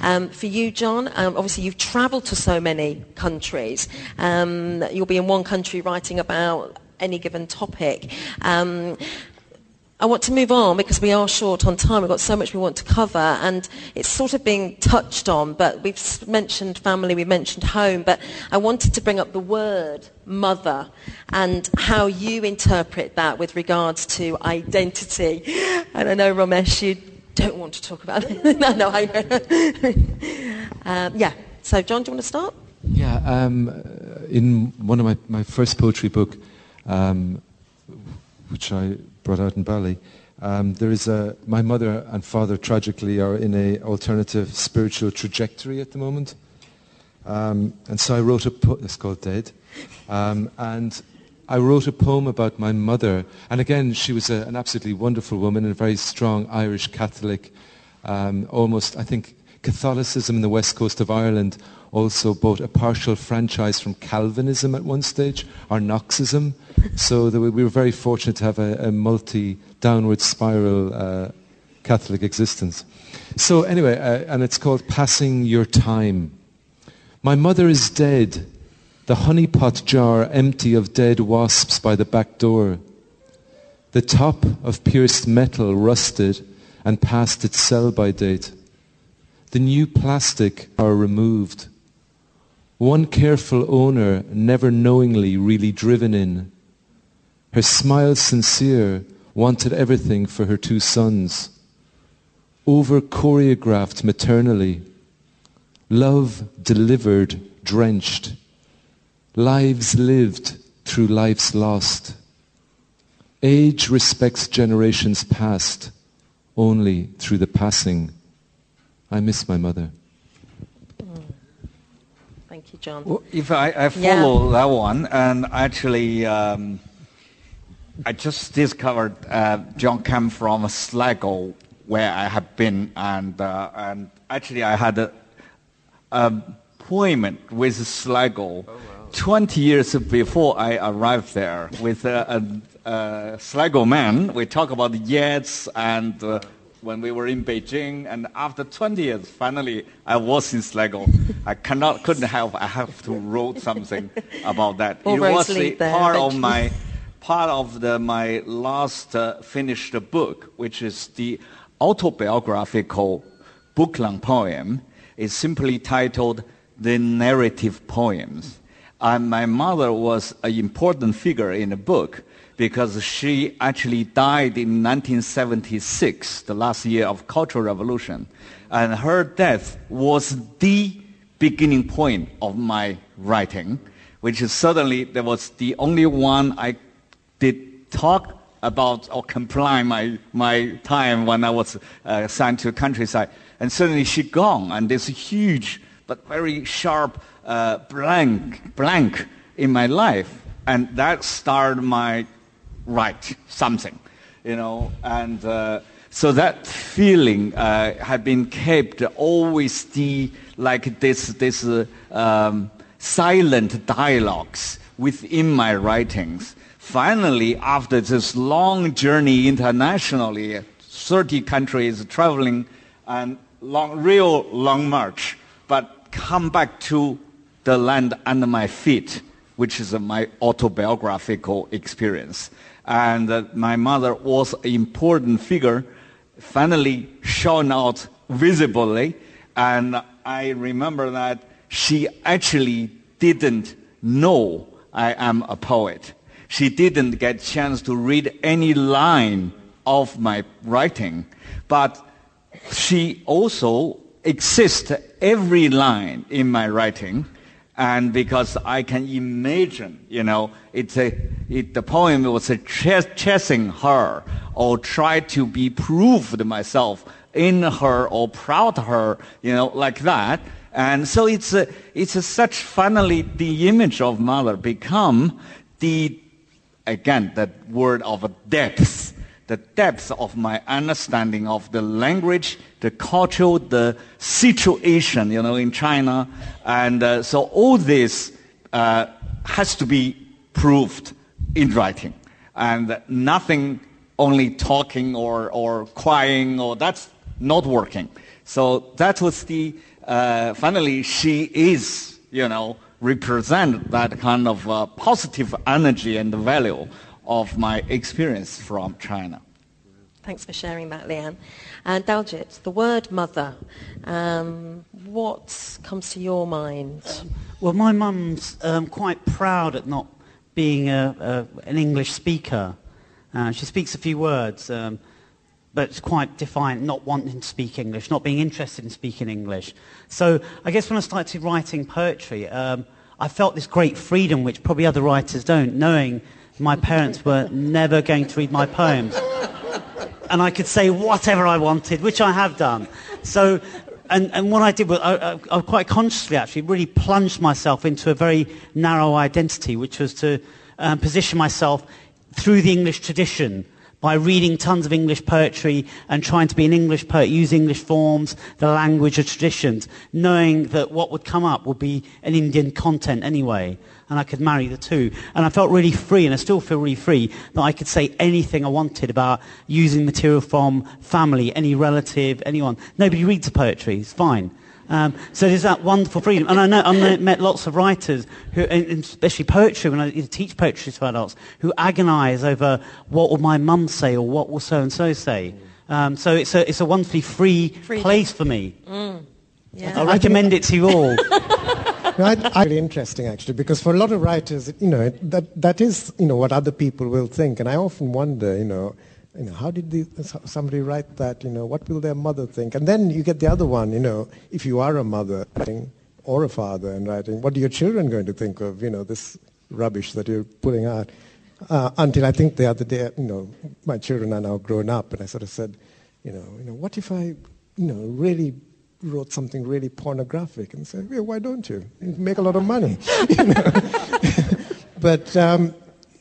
For you, John, obviously you've travelled to so many countries. You'll be in one country writing about any given topic. I want to move on because we are short on time. We've got so much we want to cover, and it's sort of being touched on, but we've mentioned family, we've mentioned home, but I wanted to bring up the word mother and how you interpret that with regards to identity. And I know, Romesh, you don't want to talk about it. No, I know. Yeah. So, John, do you want to start? Yeah. In one of my first poetry book, which I brought out in Bali, there is my mother and father tragically are in a alternative spiritual trajectory at the moment, and so I wrote it's called Dead, and I wrote a poem about my mother, and again she was an absolutely wonderful woman and a very strong Irish Catholic, almost I think Catholicism in the west coast of Ireland also bought a partial franchise from Calvinism at one stage, or Knoxism. So we were very fortunate to have a multi-downward spiral Catholic existence. So anyway, and it's called Passing Your Time. My mother is dead, the honeypot jar empty of dead wasps by the back door. The top of pierced metal rusted and past its sell-by date. The new plastic are removed. One careful owner never knowingly really driven in. Her smile sincere, wanted everything for her two sons. Over-choreographed maternally. Love delivered, drenched. Lives lived through lives lost. Age respects generations past, only through the passing. I miss my mother. Thank you, John. Well, if I follow that one, and actually I just discovered John came from Sligo, where I have been, and actually I had a appointment with Sligo 20 years before I arrived there with a Sligo man. We talk about Yeats and when we were in Beijing, and after 20 years, finally, I was in Sligo. I couldn't help. I have to write something about that. It was part of my last finished book, which is the autobiographical book-long poem. It's simply titled "The Narrative Poems." And my mother was an important figure in the book, because she actually died in 1976, the last year of Cultural Revolution. And her death was the beginning point of my writing, which is certainly, there was the only one I did talk about or comply my time when I was assigned to the countryside. And suddenly she gone, and this huge but very sharp blank in my life. And that started my write something, and so that feeling had been kept always this silent dialogues within my writings. Finally, after this long journey internationally, 30 countries traveling and real long march, but come back to the land under my feet, which is my autobiographical experience. And my mother was an important figure, finally shown out visibly. And I remember that she actually didn't know I am a poet. She didn't get a chance to read any line of my writing. But she also exists every line in my writing. And because I can imagine, the poem was chasing her, or try to be proved myself in her, or proud her, like that. And so it's such, finally, the image of mother become that word of depth. The depth of my understanding of the language, the culture, the situation, in China. And so all this has to be proved in writing. And nothing only talking or crying, or that's not working. So that was the finally she is, represent that kind of positive energy and value of my experience from China. Thanks for sharing that, Leanne. And Daljit, the word mother, what comes to your mind? Well, my mum's quite proud at not being an English speaker. She speaks a few words, but it's quite defiant, not wanting to speak English, not being interested in speaking English. So I guess when I started writing poetry, I felt this great freedom, which probably other writers don't, knowing my parents were never going to read my poems. And I could say whatever I wanted, which I have done. So, and what I did was, I quite consciously actually really plunged myself into a very narrow identity, which was to position myself through the English tradition by reading tons of English poetry and trying to be an English poet, use English forms, the language of traditions, knowing that what would come up would be an Indian content anyway, and I could marry the two. And I felt really free, and I still feel really free, that I could say anything I wanted about using material from family, any relative, anyone. Nobody reads the poetry, it's fine. So there's that wonderful freedom. And I know I've met lots of writers, who, and especially poetry, when I teach poetry to adults, who agonise over what will my mum say or what will so-and-so say. So it's a wonderfully free place for me. Yeah. I recommend it to you all. Really interesting, actually, because for a lot of writers, that is, what other people will think. And I often wonder, how did somebody write that? What will their mother think? And then you get the other one, if you are a mother or a father and writing, what are your children going to think of, this rubbish that you're putting out? Until I think the other day, my children are now grown up, and I sort of said, what if I, really wrote something really pornographic? And said, why don't you? You make a lot of money. But so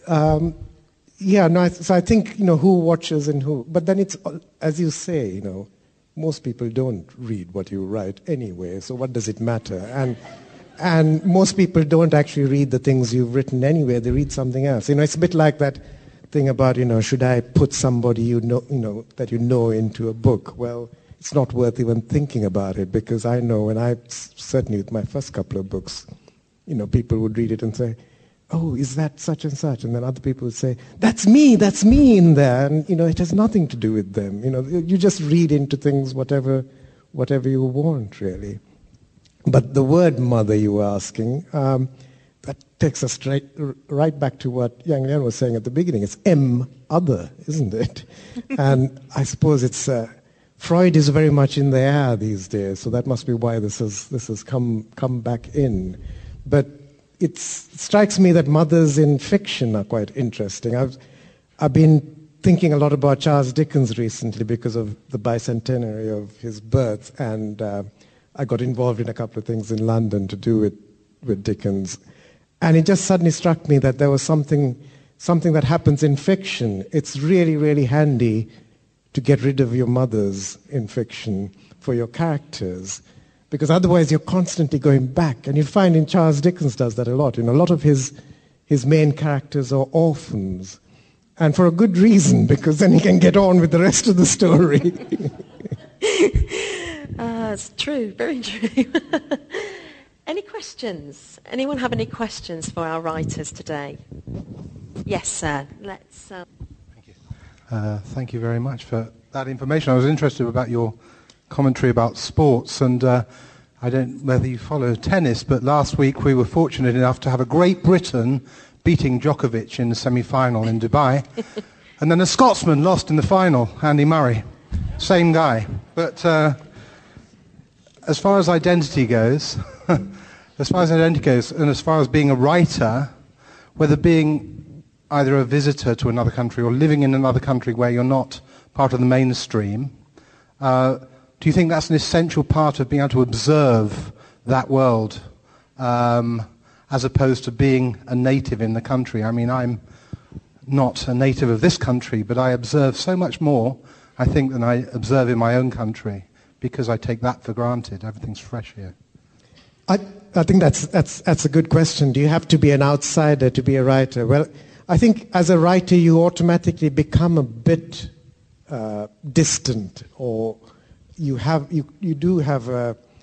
I think, who watches and who. But then it's, as you say, most people don't read what you write anyway, so what does it matter? And most people don't actually read the things you've written anyway, they read something else. It's a bit like that thing about, should I put somebody that you know into a book? Well, it's not worth even thinking about it, because I know, and certainly with my first couple of books, people would read it and say, oh, is that such and such? And then other people would say, that's me in there. And, it has nothing to do with them. You just read into things whatever you want, really. But the word mother you were asking, that takes us right back to what Yang Lian was saying at the beginning. It's other, isn't it? And I suppose it's... Freud is very much in the air these days, so that must be why this has come back in. But it strikes me that mothers in fiction are quite interesting. I've been thinking a lot about Charles Dickens recently because of the bicentenary of his birth, and I got involved in a couple of things in London to do with Dickens. And it just suddenly struck me that there was something that happens in fiction. It's really, really handy to get rid of your mothers in fiction for your characters, because otherwise you're constantly going back. And you find in Charles Dickens does that a lot. A lot of his main characters are orphans, and for a good reason, because then he can get on with the rest of the story. It's true, very true. Any questions? Anyone have any questions for our writers today? Yes, sir. Let's... Thank you very much for that information. I was interested about your commentary about sports, and I don't know whether you follow tennis, but last week we were fortunate enough to have a Great Britain beating Djokovic in the semi-final in Dubai, and then a Scotsman lost in the final, Andy Murray. Same guy. But as far as identity goes, and as far as being a writer, whether being either a visitor to another country or living in another country where you're not part of the mainstream, do you think that's an essential part of being able to observe that world as opposed to being a native in the country? I mean, I'm not a native of this country, but I observe so much more, I think, than I observe in my own country, because I take that for granted. Everything's fresh here. I think that's a good question. Do you have to be an outsider to be a writer? Well, I think as a writer you automatically become a bit distant, or you do have a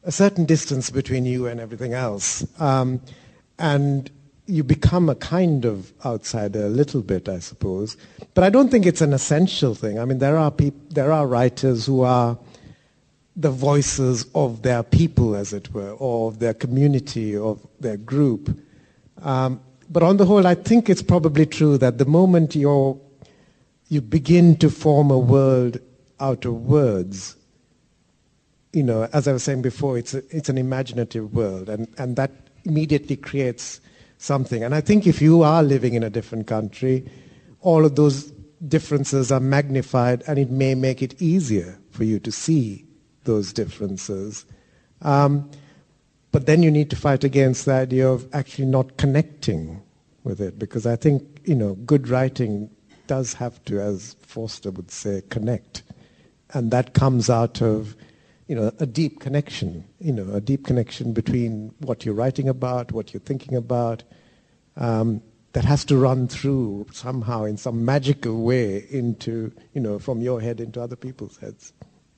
a certain distance between you and everything else. And you become a kind of outsider a little bit, I suppose. But I don't think it's an essential thing. I mean, there are writers who are the voices of their people, as it were, or of their community, of their group. But on the whole, I think it's probably true that the moment you begin to form a world out of words, you know, as I was saying before, it's an imaginative world, and that immediately creates something. And I think if you are living in a different country, all of those differences are magnified, and it may make it easier for you to see those differences. But then you need to fight against the idea of actually not connecting with it, because I think, you know, good writing does have to, as Forster would say, connect. And that comes out of, you know, a deep connection, a deep connection between what you're writing about, what you're thinking about, that has to run through somehow in some magical way into, from your head into other people's heads.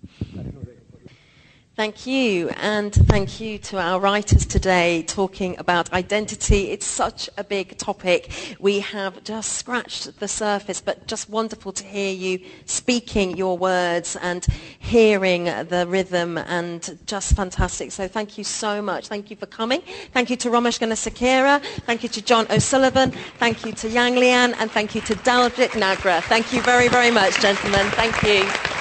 Thank you, and thank you to our writers today talking about identity. It's such a big topic. We have just scratched the surface, but just wonderful to hear you speaking your words and hearing the rhythm, and just fantastic. So thank you so much. Thank you for coming. Thank you to Romesh Gunasakera. Thank you to John O'Sullivan. Thank you to Yang Lian, and thank you to Daljit Nagra. Thank you very, very much, gentlemen. Thank you.